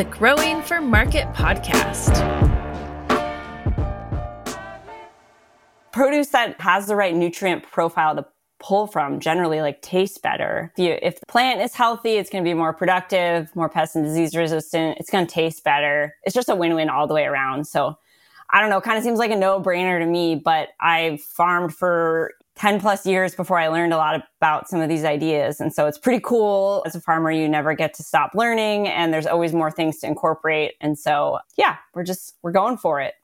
the Growing for Market podcast. Produce that has the right nutrient profile to pull from generally tastes better. If the plant is healthy, it's going to be more productive, more pest and disease resistant. It's going to taste better. It's just a win-win all the way around. So I don't know, kind of seems like a no-brainer to me, but I've farmed for 10 plus years before I learned a lot about some of these ideas. And so it's pretty cool. As a farmer, you never get to stop learning, and there's always more things to incorporate. And so, yeah, we're going for it.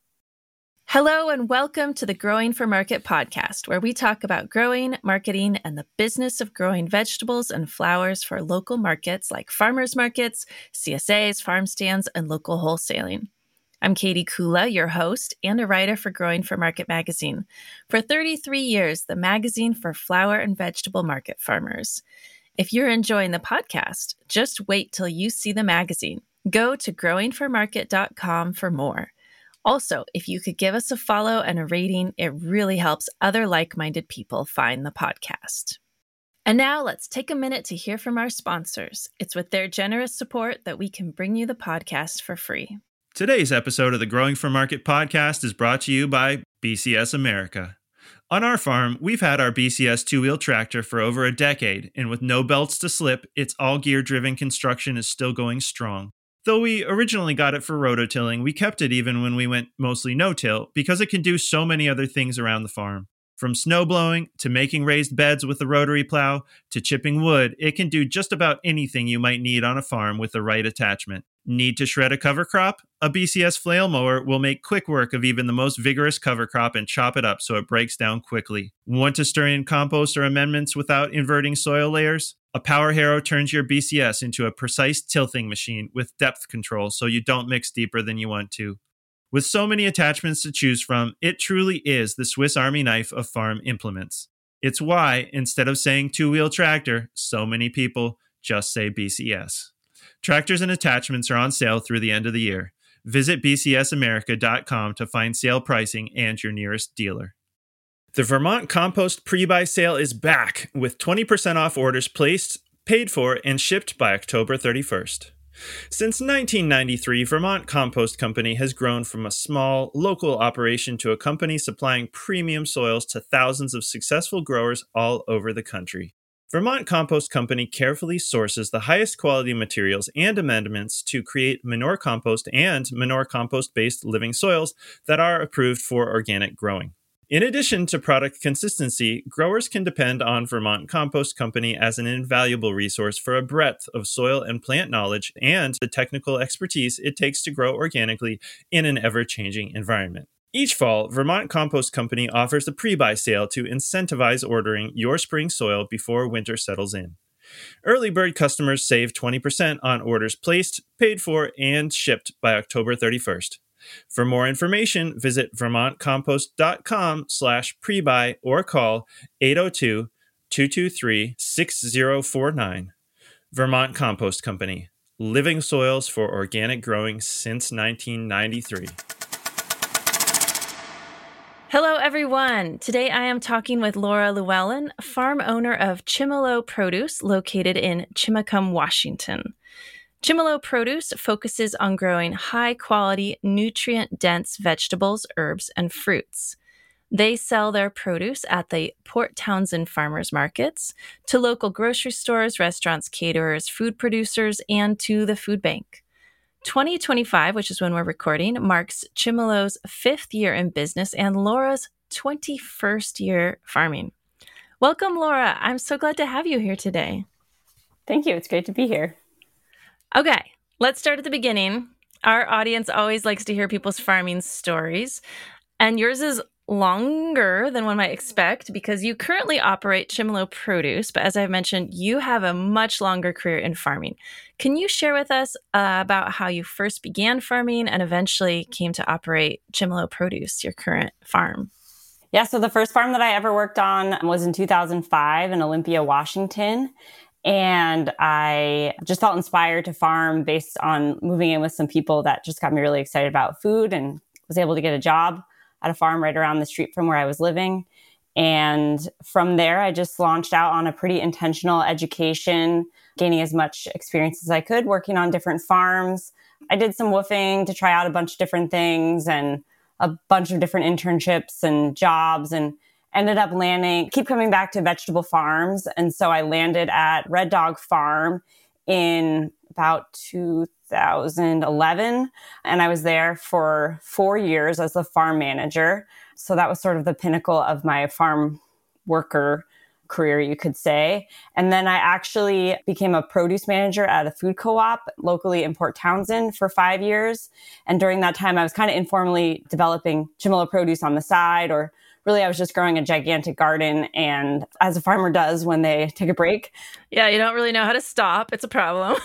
Hello and welcome to the Growing for Market podcast, where we talk about growing, marketing, and the business of growing vegetables and flowers for local markets like farmers markets, CSAs, farm stands, and local wholesaling. I'm Katie Kula, your host and a writer for Growing for Market magazine. For 33 years, the magazine for flower and vegetable market farmers. If you're enjoying the podcast, just wait till you see the magazine. Go to growingformarket.com for more. Also, if you could give us a follow and a rating, it really helps other like-minded people find the podcast. And now let's take a minute to hear from our sponsors. It's with their generous support that we can bring you the podcast for free. Today's episode of the Growing for Market podcast is brought to you by BCS America. On our farm, we've had our BCS two-wheel tractor for over a decade, and with no belts to slip, its all-gear-driven construction is still going strong. Though we originally got it for rototilling, we kept it even when we went mostly no-till because it can do so many other things around the farm. From snow blowing, to making raised beds with the rotary plow, to chipping wood, it can do just about anything you might need on a farm with the right attachment. Need to shred a cover crop? A BCS flail mower will make quick work of even the most vigorous cover crop and chop it up so it breaks down quickly. Want to stir in compost or amendments without inverting soil layers? A Power Harrow turns your BCS into a precise tilthing machine with depth control so you don't mix deeper than you want to. With so many attachments to choose from, it truly is the Swiss Army knife of farm implements. It's why, instead of saying two-wheel tractor, so many people just say BCS. Tractors and attachments are on sale through the end of the year. Visit bcsamerica.com to find sale pricing and your nearest dealer. The Vermont Compost Pre-Buy Sale is back with 20% off orders placed, paid for, and shipped by October 31st. Since 1993, Vermont Compost Company has grown from a small, local operation to a company supplying premium soils to thousands of successful growers all over the country. Vermont Compost Company carefully sources the highest quality materials and amendments to create manure compost and manure compost-based living soils that are approved for organic growing. In addition to product consistency, growers can depend on Vermont Compost Company as an invaluable resource for a breadth of soil and plant knowledge and the technical expertise it takes to grow organically in an ever-changing environment. Each fall, Vermont Compost Company offers a pre-buy sale to incentivize ordering your spring soil before winter settles in. Early bird customers save 20% on orders placed, paid for, and shipped by October 31st. For more information, visit vermontcompost.com/prebuy or call 802-223-6049. Vermont Compost Company, living soils for organic growing since 1993. Hello, everyone. Today I am talking with Laura Llewellyn, farm owner of Chimelo Produce, located in Chimacum, Washington. Chimelo Produce focuses on growing high-quality, nutrient-dense vegetables, herbs, and fruits. They sell their produce at the Port Townsend farmers markets, to local grocery stores, restaurants, caterers, food producers, and to the food bank. 2025, which is when we're recording, marks Chimelo's 5th year in business and Laura's 21st year farming. Welcome, Laura. I'm so glad to have you here today. Thank you. It's great to be here. Okay, let's start at the beginning. Our audience always likes to hear people's farming stories, and yours is longer than one might expect because you currently operate Chimelo Produce, but as I've mentioned, you have a much longer career in farming. Can you share with us about how you first began farming and eventually came to operate Chimelo Produce, your current farm? Yeah, so the first farm that I ever worked on was in 2005 in Olympia, Washington. And I just felt inspired to farm based on moving in with some people that just got me really excited about food, and was able to get a job at a farm right around the street from where I was living. And from there, I just launched out on a pretty intentional education, gaining as much experience as I could, working on different farms. I did some woofing to try out a bunch of different things and a bunch of different internships and jobs, and ended up keep coming back to vegetable farms. And so I landed at Red Dog Farm in about 2011. And I was there for 4 years as the farm manager. So that was sort of the pinnacle of my farm worker career, you could say. And then I actually became a produce manager at a food co-op locally in Port Townsend for 5 years. And during that time, I was kind of informally developing Chimolo produce on the side, or really I was just growing a gigantic garden. And as a farmer does when they take a break. Yeah, you don't really know how to stop. It's a problem.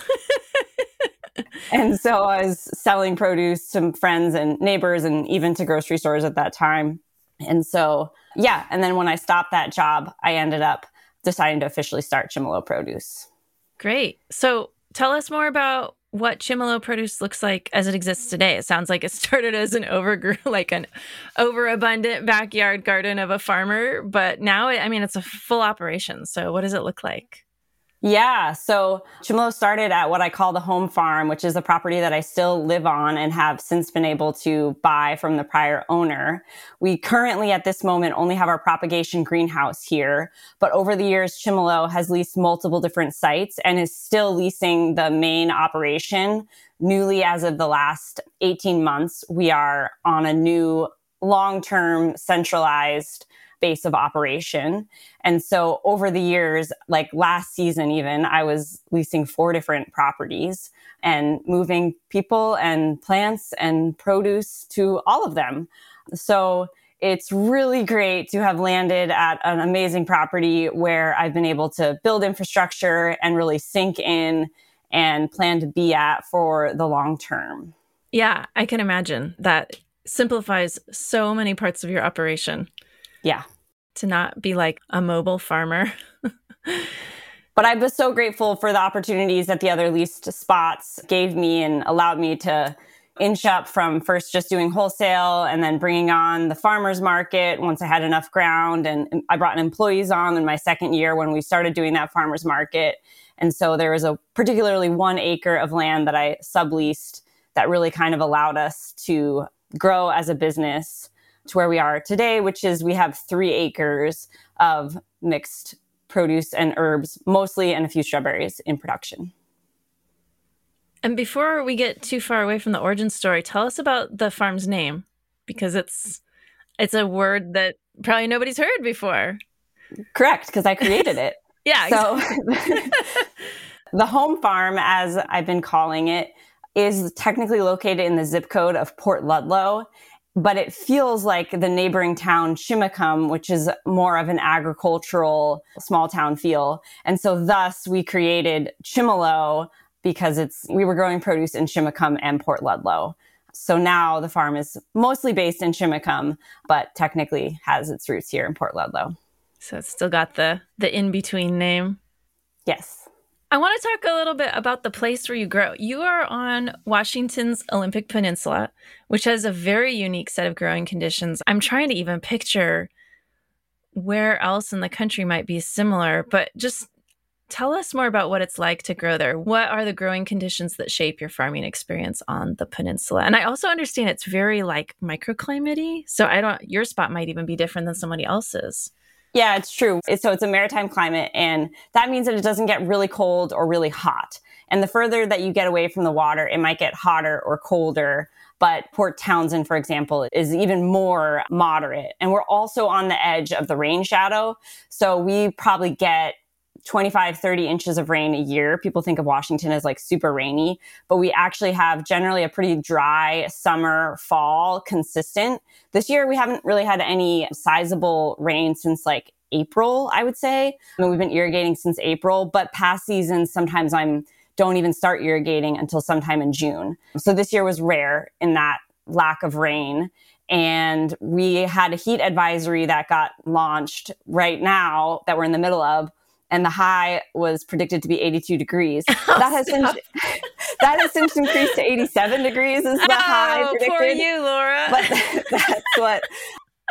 And so I was selling produce to friends and neighbors and even to grocery stores at that time. And so, yeah. And then when I stopped that job, I ended up deciding to officially start Chimolo Produce. Great. So tell us more about what Chimolo Produce looks like as it exists today. It sounds like it started as an overabundant backyard garden of a farmer, but now, it's a full operation. So what does it look like? Yeah. So Chimolo started at what I call the home farm, which is a property that I still live on and have since been able to buy from the prior owner. We currently at this moment only have our propagation greenhouse here, but over the years, Chimolo has leased multiple different sites and is still leasing the main operation. Newly, as of the last 18 months, we are on a new long-term centralized base of operation. And so over the years, like last season even, I was leasing 4 different properties and moving people and plants and produce to all of them. So it's really great to have landed at an amazing property where I've been able to build infrastructure and really sink in and plan to be at for the long term. Yeah, I can imagine that simplifies so many parts of your operation. Yeah. To not be like a mobile farmer. But I was so grateful for the opportunities that the other leased spots gave me and allowed me to inch up from first just doing wholesale and then bringing on the farmer's market once I had enough ground. And I brought employees on in my second year when we started doing that farmer's market. And so there was a particularly 1 acre of land that I subleased that really kind of allowed us to grow as a business to where we are today, which is we have 3 acres of mixed produce and herbs, mostly, and a few strawberries in production. And before we get too far away from the origin story, tell us about the farm's name, because it's a word that probably nobody's heard before. Correct, because I created it. Yeah. So the home farm, as I've been calling it, is technically located in the zip code of Port Ludlow. But it feels like the neighboring town, Chimacum, which is more of an agricultural small town feel. And so thus we created Chimolo because we were growing produce in Chimacum and Port Ludlow. So now the farm is mostly based in Chimacum, but technically has its roots here in Port Ludlow. So it's still got the in-between name. Yes. I want to talk a little bit about the place where you grow. You are on Washington's Olympic Peninsula, which has a very unique set of growing conditions. I'm trying to even picture where else in the country might be similar, but just tell us more about what it's like to grow there. What are the growing conditions that shape your farming experience on the peninsula? And I also understand it's very like microclimate-y, so your spot might even be different than somebody else's. Yeah, it's true. So it's a maritime climate, and that means that it doesn't get really cold or really hot. And the further that you get away from the water, it might get hotter or colder. But Port Townsend, for example, is even more moderate. And we're also on the edge of the rain shadow. So we probably get 25, 30 inches of rain a year. People think of Washington as like super rainy, but we actually have generally a pretty dry summer, fall, consistent. This year, we haven't really had any sizable rain since like April, I would say. We've been irrigating since April, but past seasons, sometimes don't even start irrigating until sometime in June. So this year was rare in that lack of rain. And we had a heat advisory that got launched right now that we're in the middle of. And the high was predicted to be 82 degrees. That has since increased to 87 degrees is the high predicted. Poor you, Laura. But that's what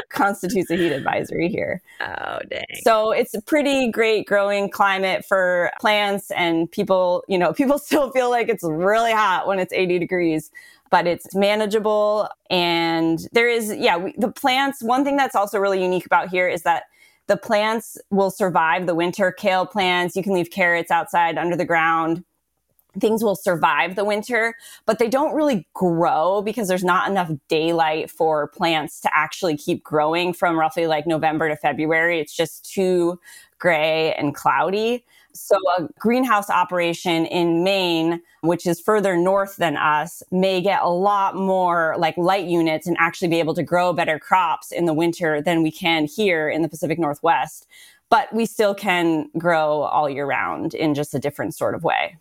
constitutes a heat advisory here. Oh, dang. So it's a pretty great growing climate for plants, and people still feel like it's really hot when it's 80 degrees, but it's manageable. And there is, the plants, one thing that's also really unique about here is that the plants will survive the winter. Kale plants, you can leave carrots outside under the ground. Things will survive the winter, but they don't really grow because there's not enough daylight for plants to actually keep growing from roughly like November to February. It's just too gray and cloudy. So a greenhouse operation in Maine, which is further north than us, may get a lot more like light units and actually be able to grow better crops in the winter than we can here in the Pacific Northwest. But we still can grow all year round in just a different sort of way.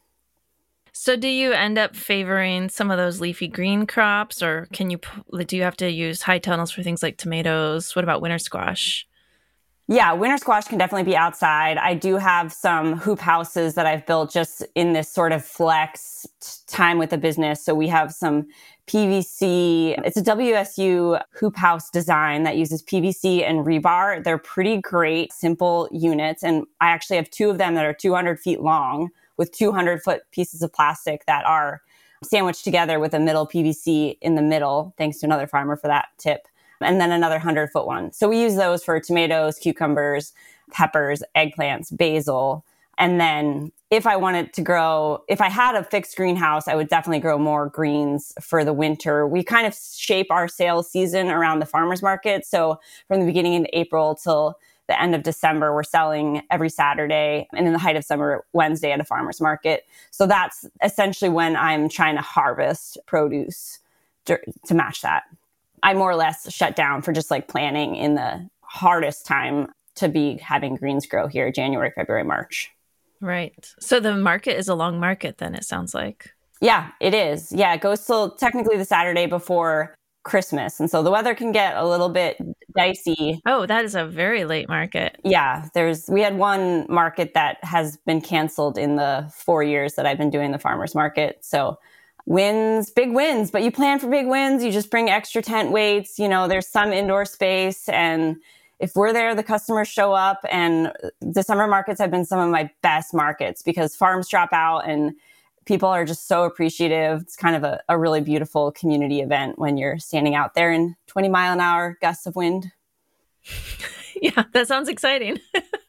So do you end up favoring some of those leafy green crops, or do you have to use high tunnels for things like tomatoes? What about winter squash? Yeah, winter squash can definitely be outside. I do have some hoop houses that I've built just in this sort of flex time with the business. So we have some PVC. It's a WSU hoop house design that uses PVC and rebar. They're pretty great, simple units. And I actually have 2 of them that are 200 feet long with 200-foot pieces of plastic that are sandwiched together with a middle PVC in the middle. Thanks to another farmer for that tip. And then another 100-foot one. So we use those for tomatoes, cucumbers, peppers, eggplants, basil. And then if I had a fixed greenhouse, I would definitely grow more greens for the winter. We kind of shape our sales season around the farmer's market. So from the beginning of April till the end of December, we're selling every Saturday, and in the height of summer, Wednesday at a farmer's market. So that's essentially when I'm trying to harvest produce to match that. I more or less shut down for just like planning in the hardest time to be having greens grow here, January, February, March. Right. So the market is a long market then, it sounds like. Yeah, it is. Yeah, it goes till technically the Saturday before Christmas. And so the weather can get a little bit dicey. Oh, that is a very late market. Yeah, we had one market that has been canceled in the 4 years that I've been doing the farmer's market. So big wins, but you plan for big wins. You just bring extra tent weights. There's some indoor space, and if we're there, the customers show up. And the summer markets have been some of my best markets because farms drop out and people are just so appreciative. It's kind of a really beautiful community event when you're standing out there in 20-mile-an-hour gusts of wind. Yeah, that sounds exciting.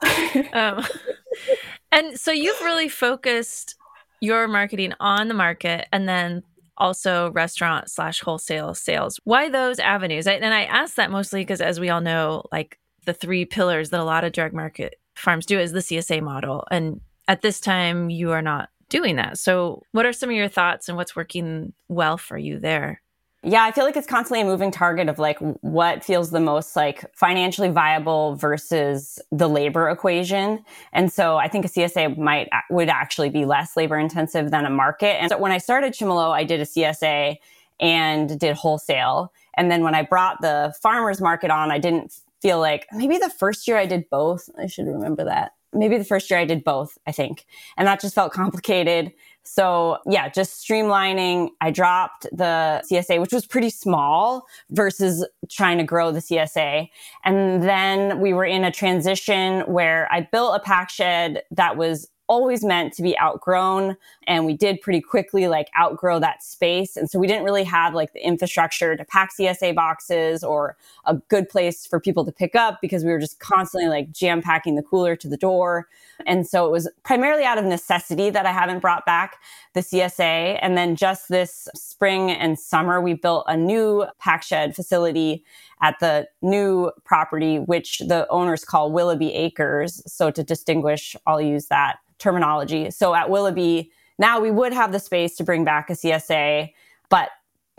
And so you've really focused your marketing on the market and then also restaurant/wholesale sales. Why those avenues? And I ask that mostly because, as we all know, like the 3 pillars that a lot of direct market farms do is the CSA model. And at this time, you are not doing that. So what are some of your thoughts and what's working well for you there? Yeah, I feel like it's constantly a moving target of like what feels the most like financially viable versus the labor equation. And so I think a CSA would actually be less labor intensive than a market. And so when I started Chimolo, I did a CSA and did wholesale. And then when I brought the farmer's market on, I didn't feel like maybe the first year I did both. I should remember that. Maybe the first year I did both, I think. And that just felt complicated. So yeah, just streamlining. I dropped the CSA, which was pretty small versus trying to grow the CSA. And then we were in a transition where I built a pack shed that was always meant to be outgrown. And we did pretty quickly like outgrow that space. And so we didn't really have like the infrastructure to pack CSA boxes or a good place for people to pick up because we were just constantly like jam packing the cooler to the door. And so it was primarily out of necessity that I haven't brought back the CSA. And then just this spring and summer, we built a new pack shed facility at the new property, which the owners call Willoughby Acres. So to distinguish, I'll use that terminology. So at Willoughby, now we would have the space to bring back a CSA, but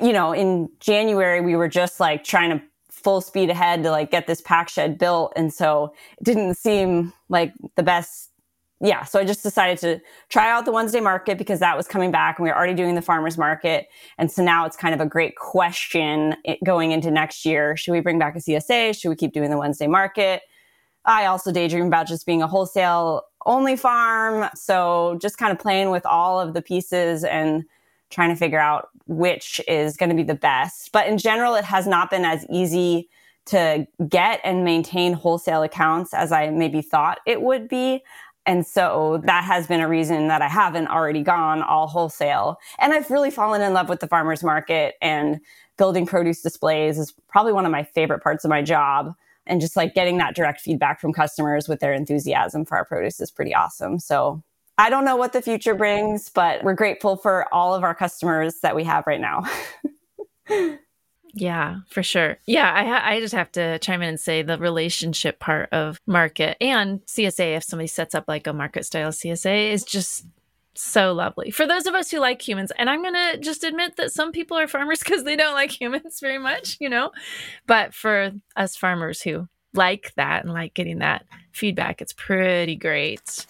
in January, we were just like trying to full speed ahead to like get this pack shed built. And so it didn't seem like the best. Yeah. So I just decided to try out the Wednesday market because that was coming back and we were already doing the farmer's market. And so now it's kind of a great question going into next year. Should we bring back a CSA? Should we keep doing the Wednesday market? I also daydream about just being a wholesale only farm. So just kind of playing with all of the pieces and trying to figure out which is going to be the best. But in general, it has not been as easy to get and maintain wholesale accounts as I maybe thought it would be. And so that has been a reason that I haven't already gone all wholesale. And I've really fallen in love with the farmers market, and building produce displays is probably one of my favorite parts of my job. And just like getting that direct feedback from customers with their enthusiasm for our produce is pretty awesome. So I don't know what the future brings, but we're grateful for all of our customers that we have right now. Yeah, for sure. Yeah, I just have to chime in and say the relationship part of market and CSA, if somebody sets up like a market style CSA, is just so lovely. For those of us who like humans, and I'm going to just admit that some people are farmers because they don't like humans very much, but for us farmers who like that and like getting that feedback, it's pretty great.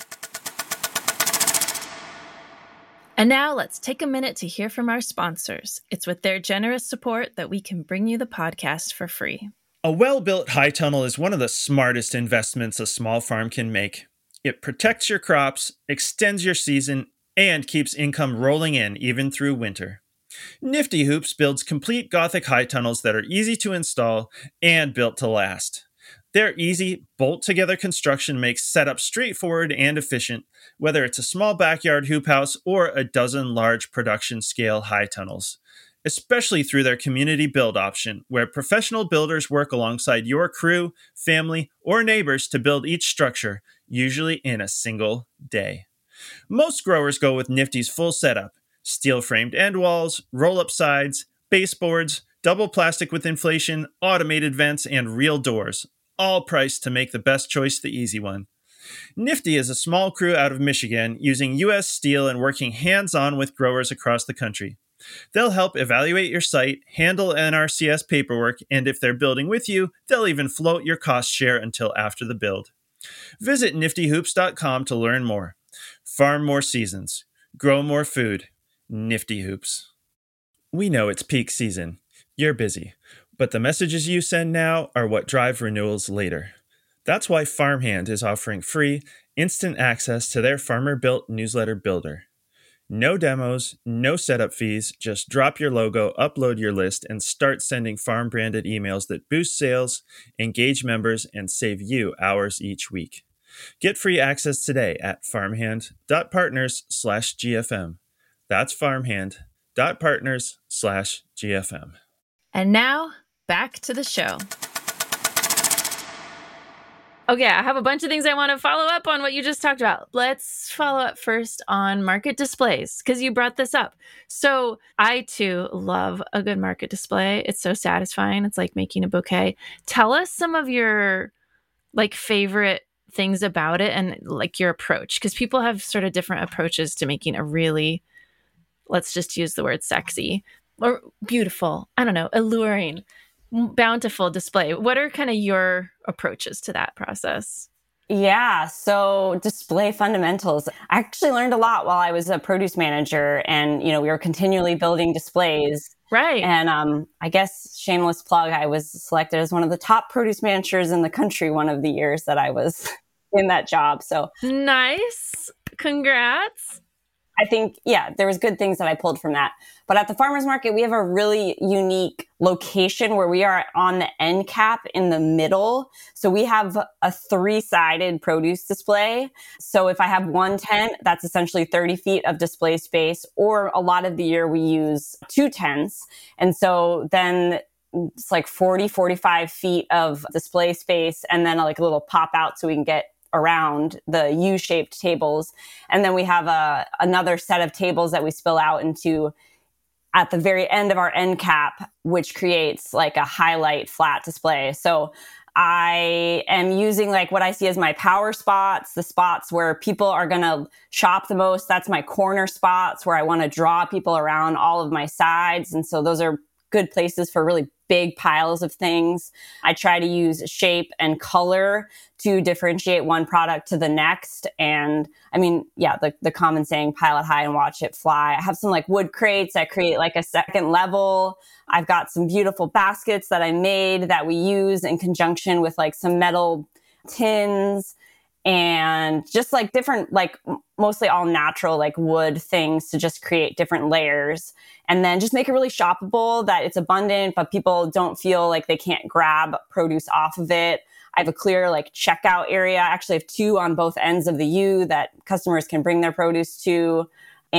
And now let's take a minute to hear from our sponsors. It's with their generous support that we can bring you the podcast for free. A well-built high tunnel is one of the smartest investments a small farm can make. It protects your crops, extends your season, and keeps income rolling in even through winter. Nifty Hoops builds complete Gothic high tunnels that are easy to install and built to last. Their easy, bolt-together construction makes setup straightforward and efficient, whether it's a small backyard hoop house or a dozen large production-scale high tunnels. Especially through their community build option, where professional builders work alongside your crew, family, or neighbors to build each structure, usually in a single day. Most growers go with Nifty's full setup: steel-framed end walls, roll-up sides, baseboards, double plastic with inflation, automated vents, and real doors, all priced to make the best choice the easy one. Nifty is a small crew out of Michigan using U.S. steel and working hands-on with growers across the country. They'll help evaluate your site, handle NRCS paperwork, and if they're building with you, they'll even float your cost share until after the build. Visit niftyhoops.com to learn more. Farm more seasons. Grow more food. Nifty Hoops. We know it's peak season. You're busy. But the messages you send now are what drive renewals later. That's why Farmhand is offering free, instant access to their farmer-built newsletter builder. No demos, no setup fees, just drop your logo, upload your list, and start sending farm-branded emails that boost sales, engage members, and save you hours each week. Get free access today at farmhand.partners/GFM. That's farmhand.partners/GFM. And now, back to the show. Okay, I have a bunch of things I want to follow up on what you just talked about. Let's follow up first on market displays, because you brought this up. So I, too, love a good market display. It's so satisfying. It's like making a bouquet. Tell us some of your favorite things about it and your approach, because people have sort of different approaches to making a really, let's just use the word sexy or beautiful, I don't know, alluring, bountiful display. What are kind of your approaches to that process? Yeah, so display fundamentals. I actually learned a lot while I was a produce manager, and we were continually building displays. Right. And I guess, shameless plug, I was selected as one of the top produce managers in the country one of the years that I was in that job. So nice. Congrats. I think, there was good things that I pulled from that. But at the farmers market, we have a really unique location where we are on the end cap in the middle. So we have a 3-sided produce display. So if I have one tent, that's essentially 30 feet of display space, or a lot of the year we use 2 tents. And so then it's 40, 45 feet of display space, and then a little pop out so we can get around the U-shaped tables. And then we have another set of tables that we spill out into at the very end of our end cap, which creates a highlight flat display. So I am using what I see as my power spots, the spots where people are going to shop the most. That's my corner spots where I want to draw people around all of my sides. And so those are good places for really big piles of things. I try to use shape and color to differentiate one product to the next. And the common saying, pile it high and watch it fly. I have some wood crates that create a second level. I've got some beautiful baskets that I made that we use in conjunction with some metal tins. and just like different, like mostly all natural, like wood things to just create different layers. And then just make it really shoppable, that it's abundant, but people don't feel like they can't grab produce off of it. I have a clear like checkout area. I actually have 2 on both ends of the U that customers can bring their produce to.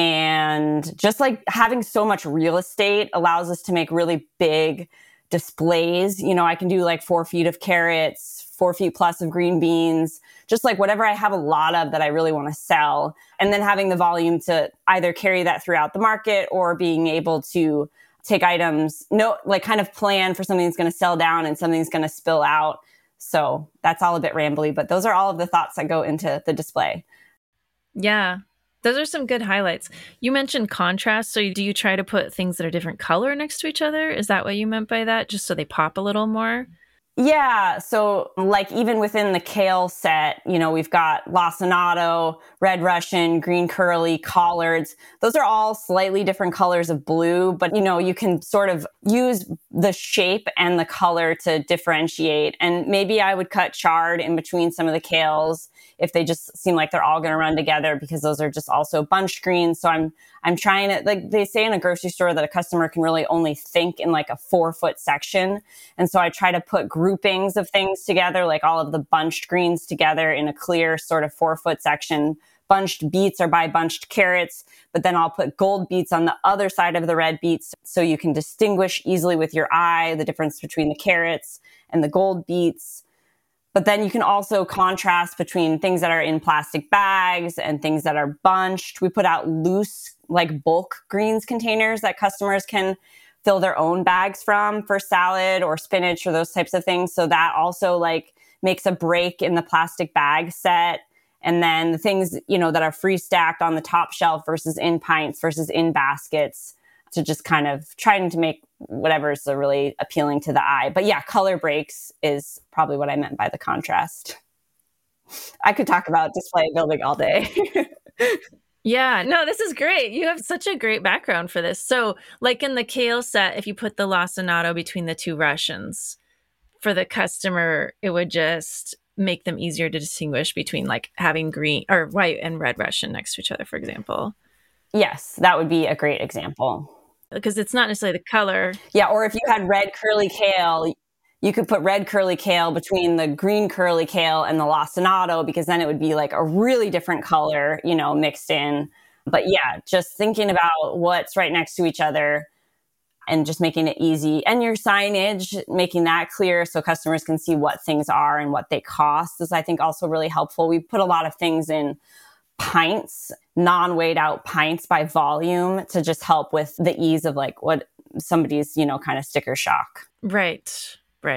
And just like having so much real estate allows us to make really big displays. You know, I can do like 4 feet of carrots, 4 feet plus of green beans, just like whatever I have a lot of that I really want to sell. And then having the volume to either carry that throughout the market or being able to take items, like kind of plan for something that's going to sell down and something that's going to spill out. So that's all a bit rambly, but those are all of the thoughts that go into the display. Yeah. Those are some good highlights. You mentioned contrast. So do you try to put things that are different color next to each other? Is that what you meant by that? Just so they pop a little more? Yeah. So like even within the kale set, you know, we've got lacinato, red Russian, green curly, collards. Those are all slightly different colors of blue, but you know, you can sort of use the shape and the color to differentiate. And maybe I would cut chard in between some of the kales if they just seem like they're all going to run together, because those are just also bunched greens. So I'm trying to, like they say in a grocery store, that a customer can really only think in like a 4-foot section. And so I try to put groupings of things together, like all of the bunched greens together in a clear sort of 4-foot section. Bunched beets are by bunched carrots, but then I'll put gold beets on the other side of the red beets so you can distinguish easily with your eye the difference between the carrots and the gold beets. But then you can also contrast between things that are in plastic bags and things that are bunched. We put out loose, like bulk greens containers that customers can fill their own bags from for salad or spinach or those types of things. So that also like makes a break in the plastic bag set. And then the things, you know, that are free stacked on the top shelf versus in pints versus in baskets, to just kind of trying to make whatever is really appealing to the eye. But yeah, color breaks is probably what I meant by the contrast. I could talk about display building all day. Yeah, no, this is great. You have such a great background for this. So like in the kale set, if you put the lacinato between the 2 Russians, for the customer, it would just make them easier to distinguish between like having green or white and red Russian next to each other, for example. Yes, that would be a great example. Because it's not necessarily the color. Yeah, or if you had red curly kale, you could put red curly kale between the green curly kale and the lacinato, because then it would be like a really different color, you know, mixed in. But yeah, just thinking about what's right next to each other and just making it easy. And your signage, making that clear so customers can see what things are and what they cost is, I think, also really helpful. We put a lot of things in pints, non-weighed out pints by volume, to just help with the ease of like what somebody's, you know, kind of sticker shock. Right.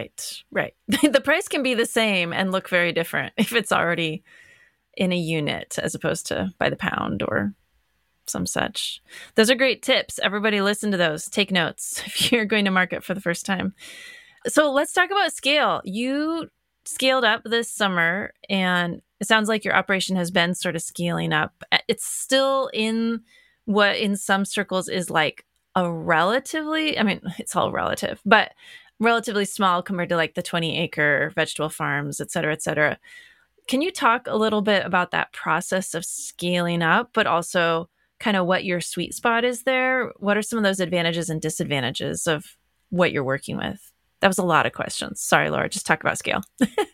The price can be the same and look very different if it's already in a unit as opposed to by the pound or some such. Those are great tips. Everybody listen to those. Take notes if you're going to market for the first time. So let's talk about scale. You scaled up this summer, and it sounds like your operation has been sort of scaling up. It's still in what in some circles is like a relatively, I mean, it's all relative, but relatively small compared to like the 20-acre vegetable farms, et cetera, et cetera. Can you talk a little bit about that process of scaling up, but also kind of what your sweet spot is there? What are some of those advantages and disadvantages of what you're working with? That was a lot of questions. Sorry, Laura, just talk about scale.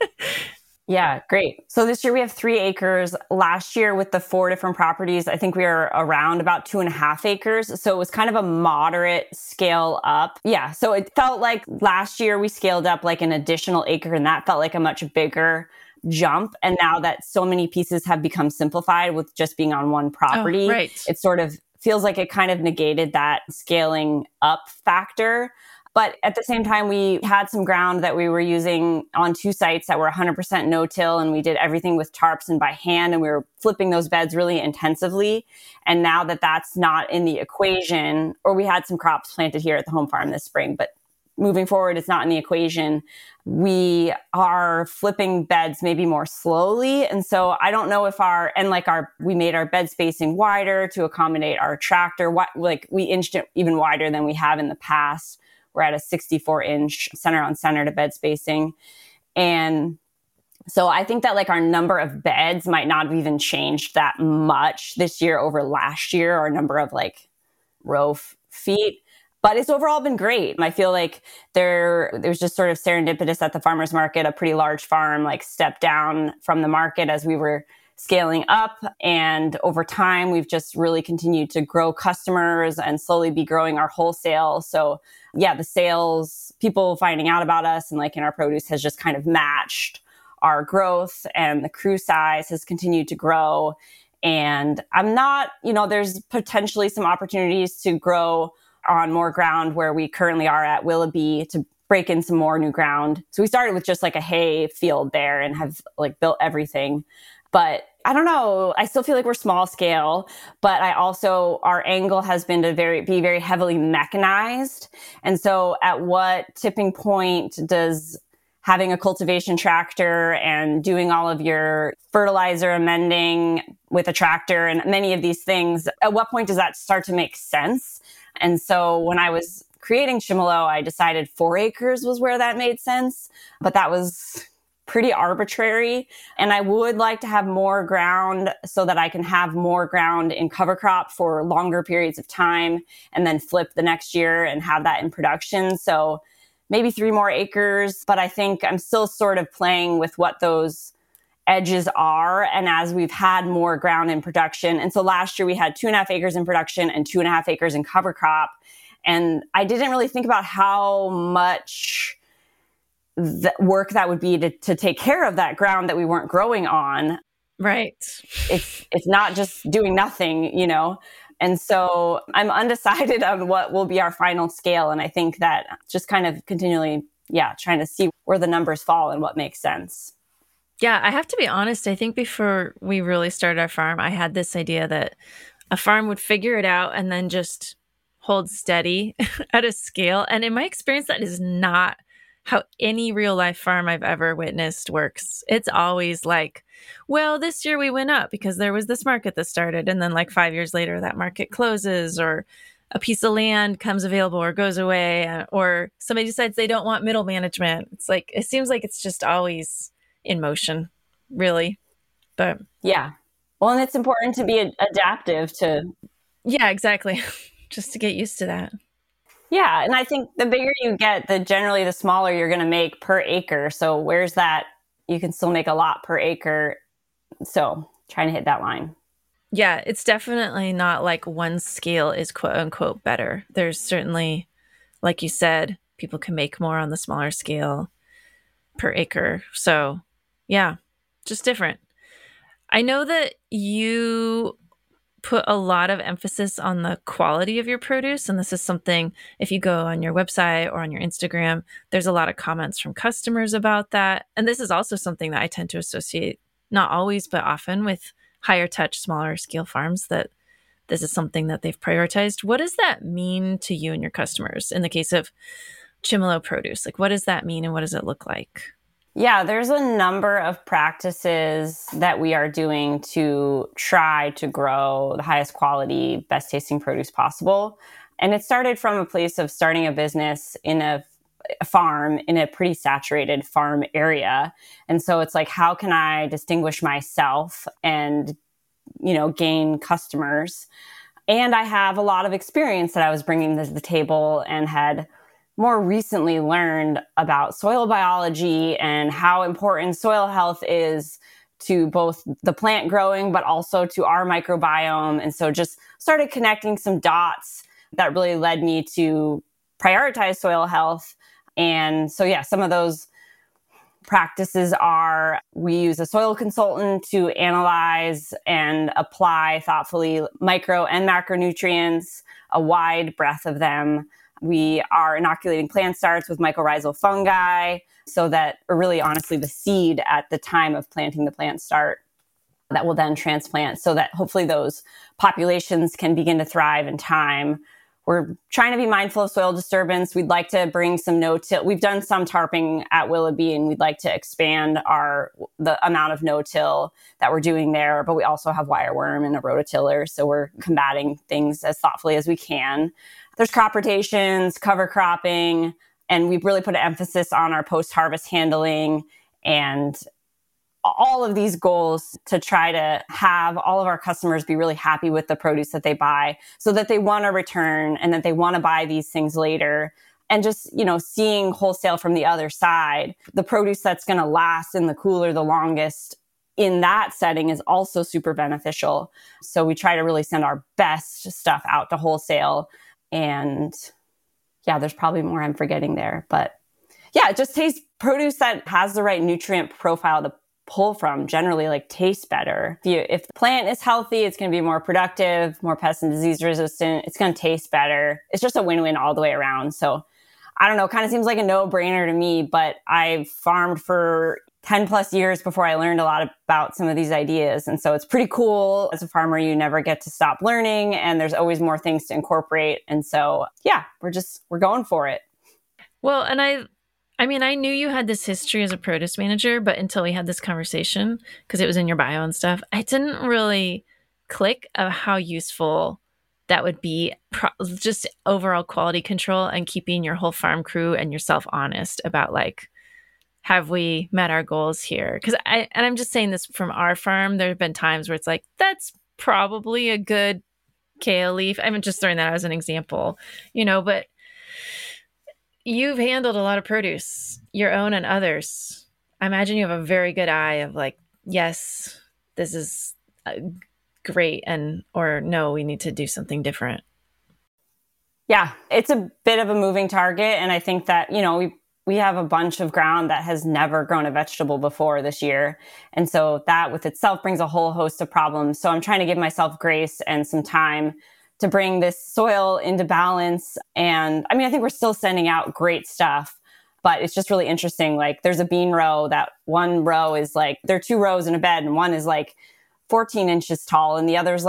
Yeah, great. So this year we have 3 acres. Last year with the 4 different properties, I think we were around about 2.5 acres. So it was kind of a moderate scale up. Yeah. So it felt like last year we scaled up like an additional acre, and that felt like a much bigger jump. And now that so many pieces have become simplified with just being on one property, it sort of feels like it kind of negated that scaling up factor. But at the same time, we had some ground that we were using on 2 sites that were 100% no-till, and we did everything with tarps and by hand, and we were flipping those beds really intensively. And now that that's not in the equation, or we had some crops planted here at the home farm this spring, but moving forward, it's not in the equation. We are flipping beds maybe more slowly. And so I don't know if we made our bed spacing wider to accommodate our tractor. Like we inched it even wider than we have in the past. We're at a 64-inch center on center to bed spacing. And So I think that like our number of beds might not have even changed that much this year over last year, our number of like row feet. But it's overall been great. I feel like there's just sort of serendipitous at the farmer's market. A pretty large farm like stepped down from the market as we were scaling up. And over time, we've just really continued to grow customers and slowly be growing our wholesale. So yeah, the sales, people finding out about us and like in our produce has just kind of matched our growth, and the crew size has continued to grow. And I'm not, there's potentially some opportunities to grow on more ground where we currently are at Willoughby to break in some more new ground. So we started with just like a hay field there and have like built everything. But I don't know, I still feel like we're small scale, but our angle has been to be very heavily mechanized. And so at what tipping point does having a cultivation tractor and doing all of your fertilizer amending with a tractor and many of these things, at what point does that start to make sense? And so when I was creating Chimolo, I decided 4 acres was where that made sense, but that was pretty arbitrary. And I would like to have more ground so that I can have more ground in cover crop for longer periods of time and then flip the next year and have that in production. So maybe 3 more acres, but I think I'm still sort of playing with what those edges are. And as we've had more ground in production, and so last year we had 2.5 acres in production and 2.5 acres in cover crop. And I didn't really think about how much work that would be to take care of that ground that we weren't growing on. Right. It's not just doing nothing, And so I'm undecided on what will be our final scale. And I think that just kind of continually, trying to see where the numbers fall and what makes sense. Yeah, I have to be honest. I think before we really started our farm, I had this idea that a farm would figure it out and then just hold steady at a scale. And in my experience, that is not how any real life farm I've ever witnessed works. It's always like, well, this year we went up because there was this market that started. And then like 5 years later, that market closes, or a piece of land comes available or goes away, or somebody decides they don't want middle management. It's like, it seems like it's just always in motion, really. But yeah. Well, and it's important to be adaptive to. Yeah, exactly. Just to get used to that. Yeah. And I think the bigger you get, generally the smaller you're going to make per acre. So where's that? You can still make a lot per acre. So trying to hit that line. Yeah, it's definitely not like one scale is quote unquote better. There's certainly, like you said, people can make more on the smaller scale per acre. So yeah, just different. I know that you put a lot of emphasis on the quality of your produce. And this is something, if you go on your website or on your Instagram, there's a lot of comments from customers about that. And this is also something that I tend to associate, not always, but often, with higher touch, smaller scale farms, that this is something that they've prioritized. What does that mean to you and your customers in the case of Chimolo produce? Like, what does that mean and what does it look like? Yeah, there's a number of practices that we are doing to try to grow the highest quality, best tasting produce possible. And it started from a place of starting a business in a farm in a pretty saturated farm area. And so it's like, how can I distinguish myself and, gain customers? And I have a lot of experience that I was bringing to the table and had more recently learned about soil biology and how important soil health is to both the plant growing, but also to our microbiome. And so just started connecting some dots that really led me to prioritize soil health. And so, some of those practices are, we use a soil consultant to analyze and apply thoughtfully micro and macronutrients, a wide breadth of them. We are inoculating plant starts with mycorrhizal fungi so that, or really honestly, the seed at the time of planting the plant start that will then transplant so that hopefully those populations can begin to thrive in time. We're trying to be mindful of soil disturbance. We'd like to bring some no-till. We've done some tarping at Willoughby, and we'd like to expand the amount of no-till that we're doing there. But we also have wireworm and a rototiller, so we're combating things as thoughtfully as we can. There's crop rotations, cover cropping, and we've really put an emphasis on our post-harvest handling and all of these goals to try to have all of our customers be really happy with the produce that they buy so that they want to return and that they want to buy these things later. And just, seeing wholesale from the other side, the produce that's going to last in the cooler the longest in that setting is also super beneficial. So we try to really send our best stuff out to wholesale. And yeah, there's probably more I'm forgetting there, but yeah, it just tastes produce that has the right nutrient profile to pull from generally tastes better. If the plant is healthy, it's going to be more productive, more pest and disease resistant. It's going to taste better. It's just a win-win all the way around. So I don't know, kind of seems like a no-brainer to me, but I've farmed for 10 plus years before I learned a lot about some of these ideas. And so it's pretty cool. As a farmer, you never get to stop learning and there's always more things to incorporate. And so, yeah, we're going for it. Well, and I knew you had this history as a produce manager, but until we had this conversation, because it was in your bio and stuff, I didn't really click of how useful that would be, just overall quality control and keeping your whole farm crew and yourself honest about have we met our goals here? Because I'm just saying this from our farm, there have been times where it's that's probably a good kale leaf. I'm just throwing that out as an example, but you've handled a lot of produce, your own and others. I imagine you have a very good eye of yes, this is great, or no, we need to do something different. Yeah, it's a bit of a moving target. And I think that, we have a bunch of ground that has never grown a vegetable before this year. And so that with itself brings a whole host of problems. So I'm trying to give myself grace and some time to bring this soil into balance. And I think we're still sending out great stuff, but it's just really interesting. There's a bean row that one row is there are two rows in a bed and one is 14 inches tall and the other's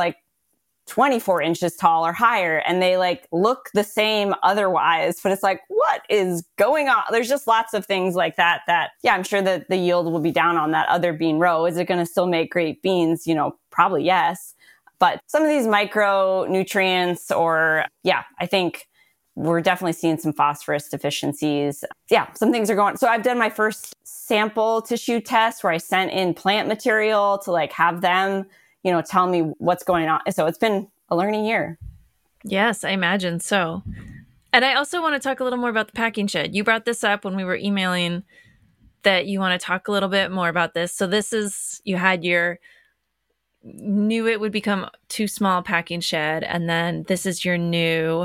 24 inches tall or higher. And they look the same otherwise, but it's what is going on? There's just lots of things like that, yeah, I'm sure that the yield will be down on that other bean row. Is it going to still make great beans? Probably yes. But some of these micronutrients I think we're definitely seeing some phosphorus deficiencies. Yeah, some things are going. So I've done my first sample tissue test where I sent in plant material to have them, tell me what's going on. So it's been a learning year. Yes, I imagine so. And I also want to talk a little more about the packing shed. You brought this up when we were emailing that you want to talk a little bit more about this. So you had knew it would become too small packing shed. And then this is your new,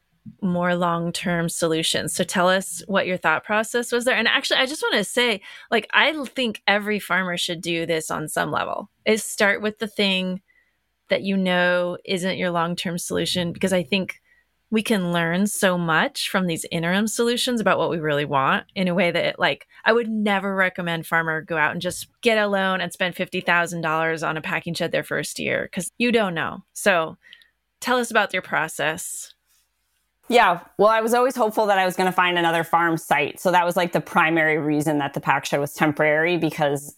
more long-term solution. So tell us what your thought process was there. And actually, I just want to say, I think every farmer should do this on some level, is start with the thing that isn't your long-term solution, because I think we can learn so much from these interim solutions about what we really want in a way that I would never recommend farmer go out and just get a loan and spend $50,000 on a packing shed their first year, because you don't know. So tell us about your process. Yeah, well, I was always hopeful that I was going to find another farm site. So that was the primary reason that the pack shed was temporary, because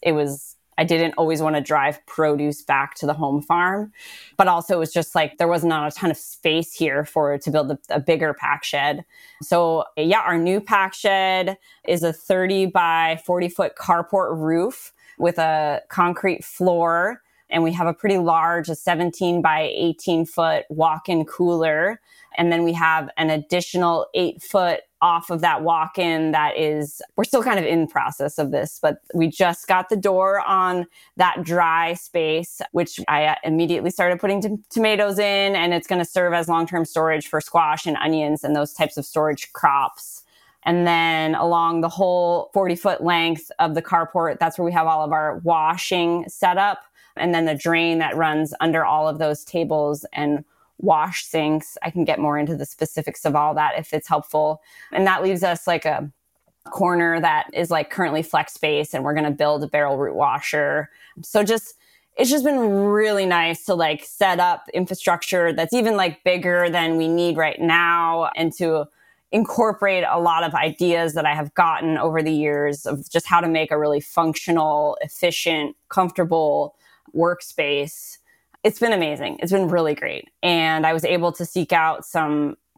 I didn't always want to drive produce back to the home farm. But also it was just there was not a ton of space here to build a bigger pack shed. So yeah, our new pack shed is a 30 by 40 foot carport roof with a concrete floor. And we have a pretty large, a 17 by 18 foot walk-in cooler. And then we have an additional 8 foot off of that walk-in we're still kind of in process of this, but we just got the door on that dry space, which I immediately started putting tomatoes in, and it's going to serve as long-term storage for squash and onions and those types of storage crops. And then along the whole 40 foot length of the carport, that's where we have all of our washing set up. And then the drain that runs under all of those tables and wash sinks. I can get more into the specifics of all that if it's helpful. And that leaves us a corner that is currently flex space, and we're going to build a barrel root washer. So it's just been really nice to set up infrastructure that's even bigger than we need right now, and to incorporate a lot of ideas that I have gotten over the years of just how to make a really functional, efficient, comfortable workspace. It's been amazing. It's been really great. And I was able to seek out some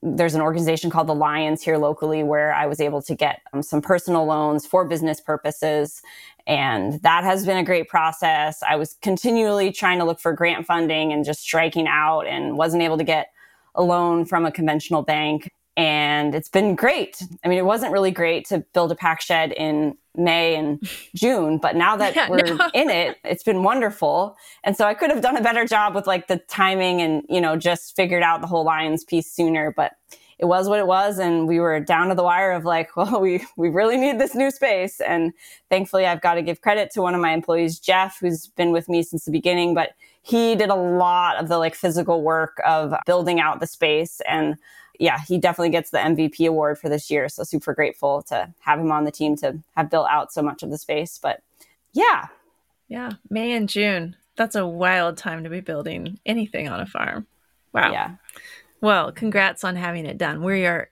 There's an organization called the Lions here locally where I was able to get some personal loans for business purposes. And that has been a great process. I was continually trying to look for grant funding and just striking out and wasn't able to get a loan from a conventional bank. And it's been great. I mean, it wasn't really great to build a pack shed in May and June, but now that we're in it, it's been wonderful. And so I could have done a better job with like the timing and, just figured out the whole Lions piece sooner, but it was what it was. And we were down to the wire of like, well, we really need this new space. And thankfully I've got to give credit to one of my employees, Jeff, who's been with me since the beginning, but he did a lot of the like physical work of building out the space. And yeah, he definitely gets the MVP award for this year. So super grateful to have him on the team to have built out so much of the space. But yeah. Yeah. May and June. That's a wild time to be building anything on a farm. Wow. Yeah. Well, congrats on having it done. We are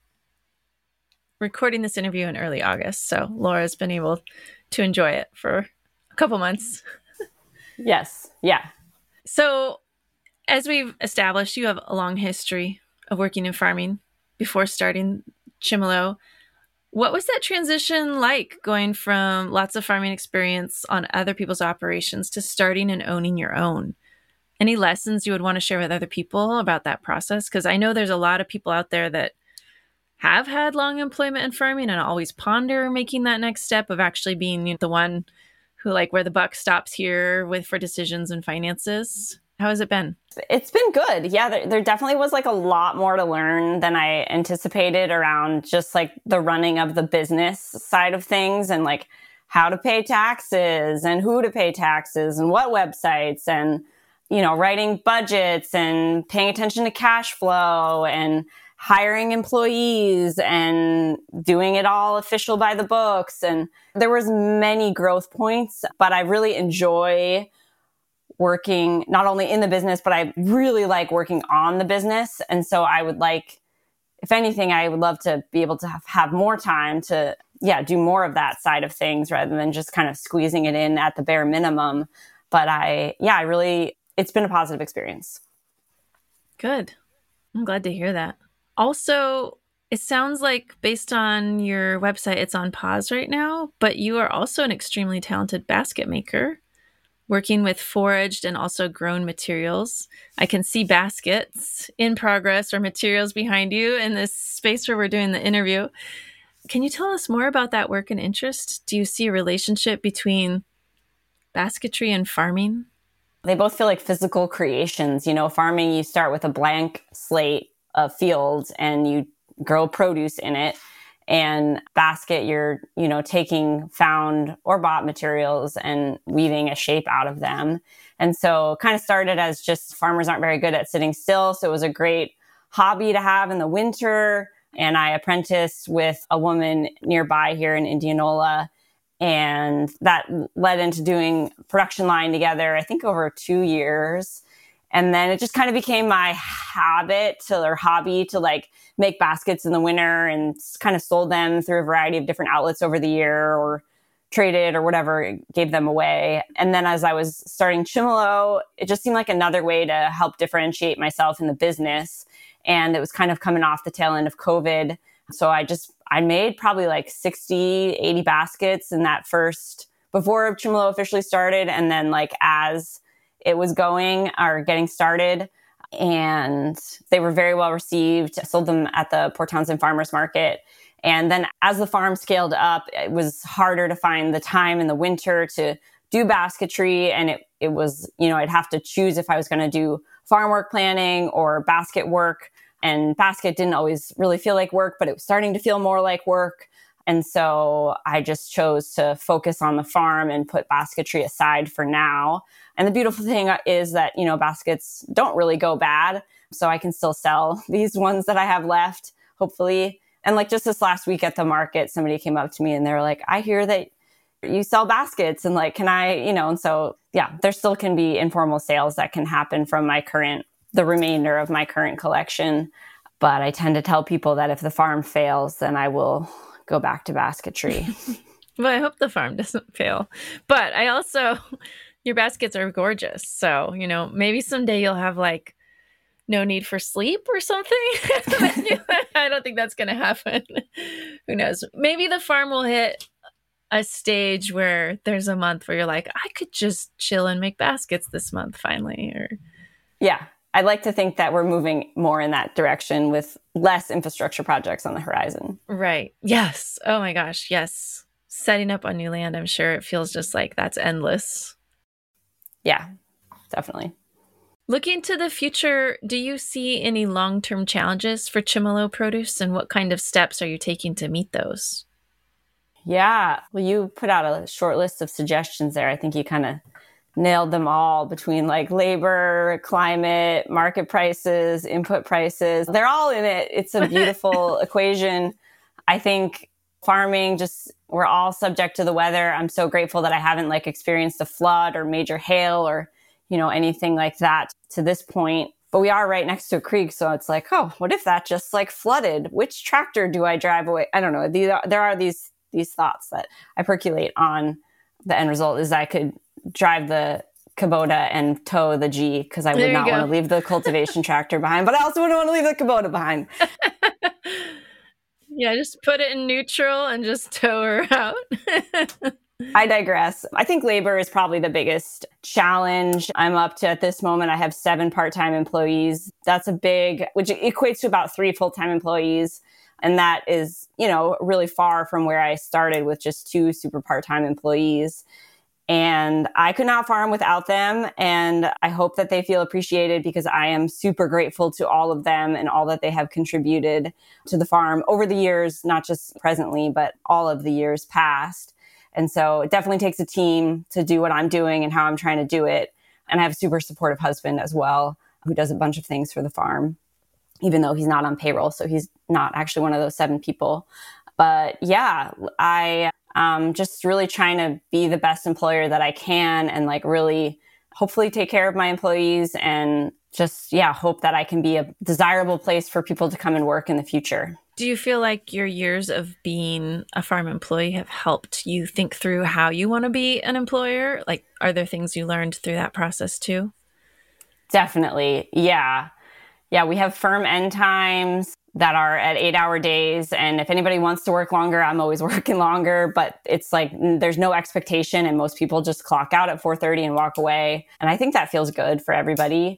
recording this interview in early August. So Laura's been able to enjoy it for a couple months. Yes. Yeah. So as we've established, you have a long history of working in farming before starting Chimolo. What was that transition like, going from lots of farming experience on other people's operations to starting and owning your own? Any lessons you would want to share with other people about that process? Because I know there's a lot of people out there that have had long employment in farming and always ponder making that next step of actually being the one who, like, where the buck stops here for decisions and finances. How has it been? It's been good. Yeah, there definitely was like a lot more to learn than I anticipated around just like the running of the business side of things and like how to pay taxes and who to pay taxes and what websites and, writing budgets and paying attention to cash flow and hiring employees and doing it all official by the books. And there was many growth points, but I really enjoy working not only in the business, but I really like working on the business. And so I would like, if anything, I would love to be able to have more time to, do more of that side of things rather than just kind of squeezing it in at the bare minimum. But it's been a positive experience. Good. I'm glad to hear that. Also, it sounds like based on your website, it's on pause right now, but you are also an extremely talented basket maker, working with foraged and also grown materials. I can see baskets in progress or materials behind you in this space where we're doing the interview. Can you tell us more about that work and interest? Do you see a relationship between basketry and farming? They both feel like physical creations. Farming, you start with a blank slate of fields and you grow produce in it. And basket, you're, taking found or bought materials and weaving a shape out of them. And so kind of started as just farmers aren't very good at sitting still. So it was a great hobby to have in the winter. And I apprenticed with a woman nearby here in Indianola. And that led into doing production line together, I think over 2 years. And then it just kind of became my hobby to like make baskets in the winter and kind of sold them through a variety of different outlets over the year or traded or whatever, gave them away. And then as I was starting Chimolo, it just seemed like another way to help differentiate myself in the business. And it was kind of coming off the tail end of COVID. So I made probably like 60, 80 baskets in that first, before Chimolo officially started. And then like as it was going or getting started, and they were very well received. I sold them at the Port Townsend Farmers Market. And then as the farm scaled up, it was harder to find the time in the winter to do basketry. And it was, I'd have to choose if I was going to do farm work planning or basket work. And basket didn't always really feel like work, but it was starting to feel more like work. And so I just chose to focus on the farm and put basketry aside for now. And the beautiful thing is that, baskets don't really go bad. So I can still sell these ones that I have left, hopefully. And like just this last week at the market, somebody came up to me and they were like, I hear that you sell baskets and like, can I, and so, yeah, there still can be informal sales that can happen from the remainder of my current collection. But I tend to tell people that if the farm fails, then I will go back to basketry. Well, I hope the farm doesn't fail. But I also, your baskets are gorgeous. So, maybe someday you'll have like no need for sleep or something. I don't think that's going to happen. Who knows? Maybe the farm will hit a stage where there's a month where you're like, I could just chill and make baskets this month finally. Or yeah, I'd like to think that we're moving more in that direction with less infrastructure projects on the horizon. Right. Yes. Oh my gosh. Yes. Setting up on new land, I'm sure it feels just like that's endless. Yeah, definitely. Looking to the future, do you see any long-term challenges for Chimolo Produce, and what kind of steps are you taking to meet those? Yeah, well, you put out a short list of suggestions there. I think you kind of nailed them all between like labor, climate, market prices, input prices. They're all in it. It's a beautiful equation. I think farming, just we're all subject to the weather. I'm so grateful that I haven't like experienced a flood or major hail or, anything like that to this point. But we are right next to a creek. So it's like, oh, what if that just like flooded? Which tractor do I drive away? I don't know. There are these thoughts that I percolate on. The end result is I could drive the Kubota and tow the G because I would not want to leave the cultivation tractor behind, but I also wouldn't want to leave the Kubota behind. Yeah, just put it in neutral and just tow her out. I digress. I think labor is probably the biggest challenge. I'm up to, at this moment, I have 7 part-time employees. That's a big, which equates to about 3 full-time employees. And that is, really far from where I started with just 2 super part-time employees. And I could not farm without them. And I hope that they feel appreciated because I am super grateful to all of them and all that they have contributed to the farm over the years, not just presently, but all of the years past. And so it definitely takes a team to do what I'm doing and how I'm trying to do it. And I have a super supportive husband as well, who does a bunch of things for the farm, even though he's not on payroll. So he's not actually one of those 7 people. But yeah, I just really trying to be the best employer that I can and like really hopefully take care of my employees and just, hope that I can be a desirable place for people to come and work in the future. Do you feel like your years of being a farm employee have helped you think through how you want to be an employer? Like, are there things you learned through that process too? Definitely. Yeah. Yeah. We have firm end times that are at 8-hour days. And if anybody wants to work longer, I'm always working longer, but it's like, there's no expectation. And most people just clock out at 4:30 and walk away. And I think that feels good for everybody.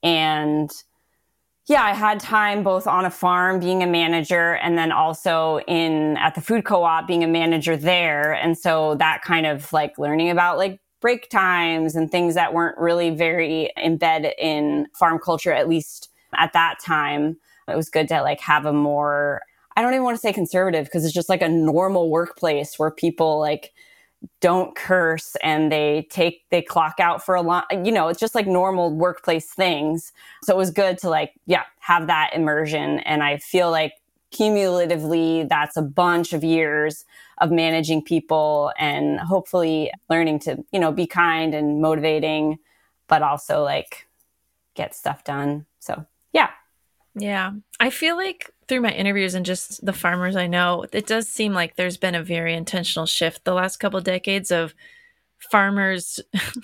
And yeah, I had time both on a farm being a manager and then also at the food co-op being a manager there. And so that kind of like learning about like break times and things that weren't really very embedded in farm culture, at least at that time. It was good to like have a more, I don't even want to say conservative because it's just like a normal workplace where people like don't curse and they clock out for a long, it's just like normal workplace things. So it was good to like, have that immersion. And I feel like cumulatively, that's a bunch of years of managing people and hopefully learning to, be kind and motivating, but also like get stuff done. So, yeah. Yeah. I feel like through my interviews and just the farmers I know, it does seem like there's been a very intentional shift the last couple of decades of farmers,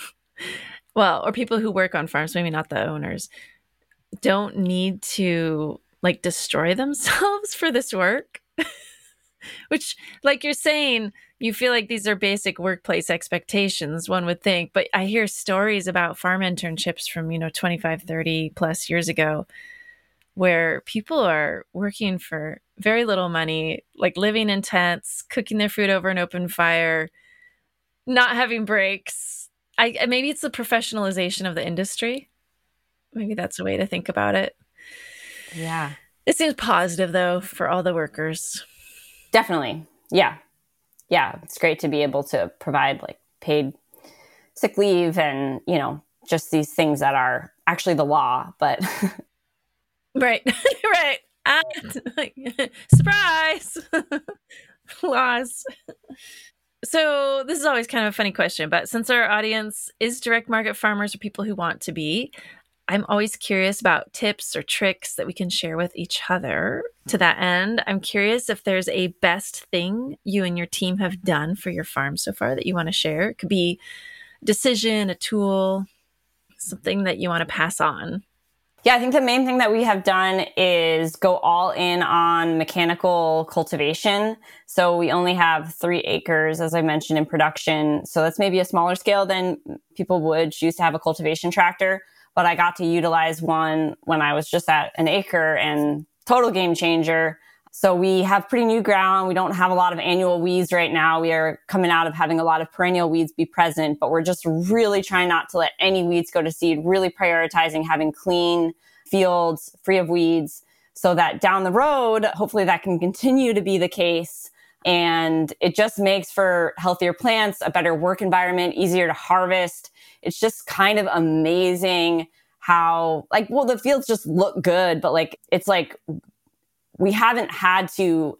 or people who work on farms, maybe not the owners, don't need to like destroy themselves for this work. Which, like you're saying, you feel like these are basic workplace expectations, one would think. But I hear stories about farm internships from, 25, 30 plus years ago, where people are working for very little money, like living in tents, cooking their food over an open fire, not having breaks. Maybe it's the professionalization of the industry. Maybe that's a way to think about it. Yeah. It seems positive, though, for all the workers. Definitely. Yeah. Yeah. It's great to be able to provide like paid sick leave and, just these things that are actually the law, but... Right. Right. Surprise. Laws. So this is always kind of a funny question, but since our audience is direct market farmers or people who want to be, I'm always curious about tips or tricks that we can share with each other. To that end, I'm curious if there's a best thing you and your team have done for your farm so far that you want to share. It could be a decision, a tool, something that you want to pass on. Yeah, I think the main thing that we have done is go all in on mechanical cultivation. So we only have 3 acres, as I mentioned, in production. So that's maybe a smaller scale than people would choose to have a cultivation tractor. But I got to utilize one when I was just at an acre, and total game changer. So we have pretty new ground. We don't have a lot of annual weeds right now. We are coming out of having a lot of perennial weeds be present, but we're just really trying not to let any weeds go to seed, really prioritizing having clean fields free of weeds so that down the road, hopefully that can continue to be the case. And it just makes for healthier plants, a better work environment, easier to harvest. It's just kind of amazing how the fields just look good, but it's like we haven't had to,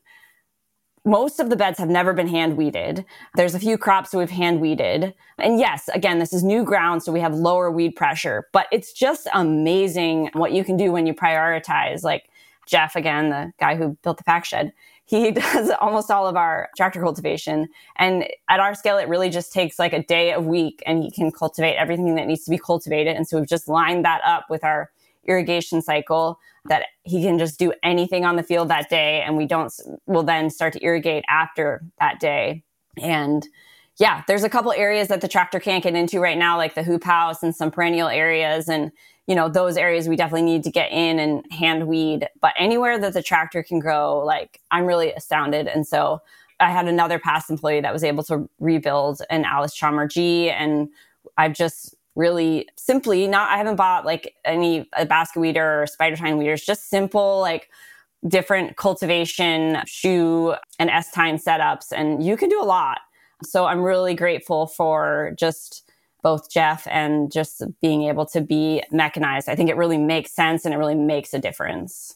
most of the beds have never been hand weeded. There's a few crops that we've hand weeded. And yes, again, this is new ground, so we have lower weed pressure, but it's just amazing what you can do when you prioritize. Like Jeff, again, the guy who built the pack shed, he does almost all of our tractor cultivation. And at our scale, it really just takes like a day a week, and he can cultivate everything that needs to be cultivated. And so we've just lined that up with our irrigation cycle that he can just do anything on the field that day, and we'll then start to irrigate after that day. And yeah, there's a couple areas that the tractor can't get into right now, like the hoop house and some perennial areas. And, those areas we definitely need to get in and hand weed. But anywhere that the tractor can go, I'm really astounded. And so I had another past employee that was able to rebuild an Alice Chalmer G, and I've just really simply I haven't bought a basket weeder or spider tine weeders, just simple, different cultivation, shoe and S-tine setups. And you can do a lot. So I'm really grateful for just both Jeff and just being able to be mechanized. I think it really makes sense, and it really makes a difference.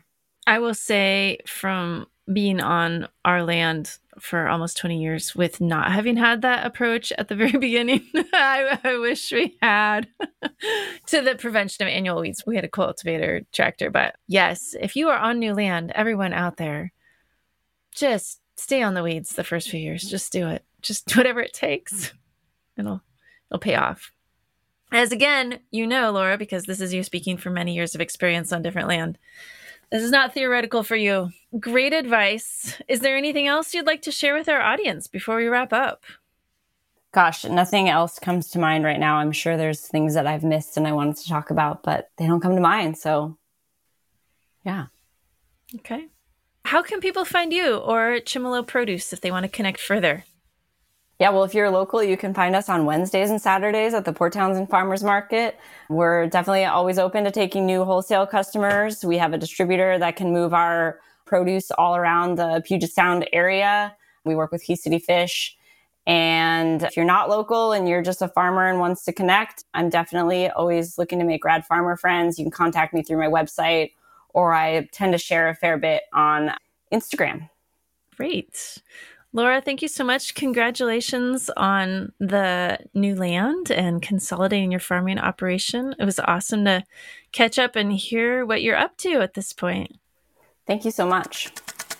I will say, from being on our land for almost 20 years with not having had that approach at the very beginning, I wish we had to the prevention of annual weeds. We had a cultivator tractor, but yes, if you are on new land, everyone out there, just stay on the weeds the first few years. Just do it. Just whatever it takes. It'll pay off. As again, Laura, because this is you speaking from many years of experience on different land. This is not theoretical for you. Great advice. Is there anything else you'd like to share with our audience before we wrap up? Gosh, nothing else comes to mind right now. I'm sure there's things that I've missed and I wanted to talk about, but they don't come to mind. So, yeah. Okay. How can people find you or Chimolo Produce if they want to connect further? Yeah, well, if you're local, you can find us on Wednesdays and Saturdays at the Port Townsend Farmers Market. We're definitely always open to taking new wholesale customers. We have a distributor that can move our produce all around the Puget Sound area. We work with Key City Fish. And if you're not local and you're just a farmer and wants to connect, I'm definitely always looking to make rad farmer friends. You can contact me through my website, or I tend to share a fair bit on Instagram. Great. Laura, thank you so much. Congratulations on the new land and consolidating your farming operation. It was awesome to catch up and hear what you're up to at this point. Thank you so much.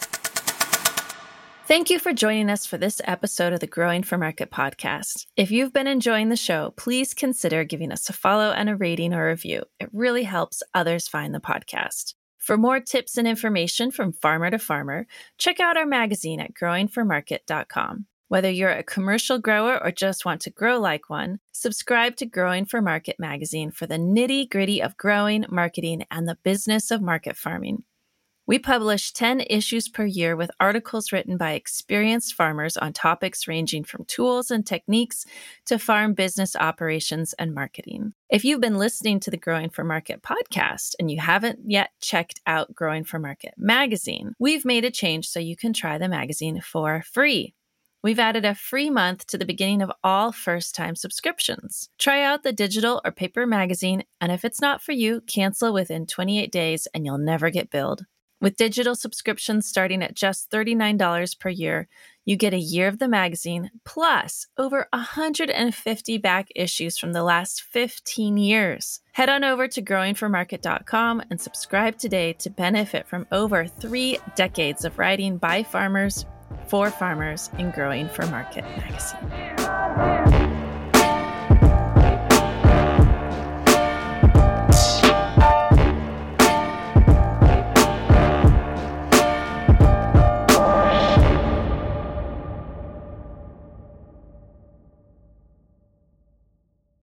Thank you for joining us for this episode of the Growing for Market podcast. If you've been enjoying the show, please consider giving us a follow and a rating or review. It really helps others find the podcast. For more tips and information from farmer to farmer, check out our magazine at growingformarket.com. Whether you're a commercial grower or just want to grow like one, subscribe to Growing for Market magazine for the nitty-gritty of growing, marketing, and the business of market farming. We publish 10 issues per year with articles written by experienced farmers on topics ranging from tools and techniques to farm business operations and marketing. If you've been listening to the Growing for Market podcast and you haven't yet checked out Growing for Market magazine, we've made a change so you can try the magazine for free. We've added a free month to the beginning of all first-time subscriptions. Try out the digital or paper magazine, and if it's not for you, cancel within 28 days and you'll never get billed. With digital subscriptions starting at just $39 per year, you get a year of the magazine, plus over 150 back issues from the last 15 years. Head on over to growingformarket.com and subscribe today to benefit from over 3 decades of writing by farmers, for farmers, in Growing for Market magazine.